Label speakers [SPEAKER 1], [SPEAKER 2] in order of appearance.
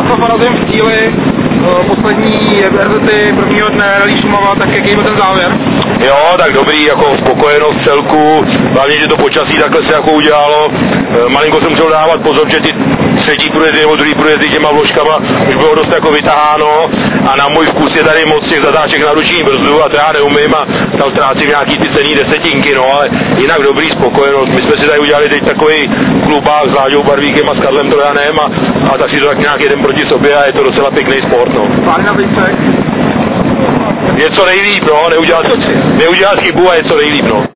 [SPEAKER 1] Václav Arazim v cíli, poslední RZty prvního dne Rally Šumava, tak jaký byl ten závěr?
[SPEAKER 2] Jo, tak dobrý, jako spokojenost celku, hlavně, že to počasí takhle se jako udělalo. Malinko jsem musel dávat pozor, že ty třetí průjezdy nebo druhý průjezdy těma vložkama už bylo dost jako vytaháno a na můj vkus je tady moc těch zatáček na ruční brzdu a to já neumím a tam ztrácím nějaký ty cenný desetinky, no ale jinak dobrý, spokojenost. My jsme si tady udělali teď takový klubák s Láďou Barvíkem a s Karlem Trojanem a tak si to tak nějak jeden proti sobě a je to docela pěkný sport, no.
[SPEAKER 1] Plány na výsek?
[SPEAKER 2] Je co nejlíp, no, neudělat chybu a je co nejlíp, no.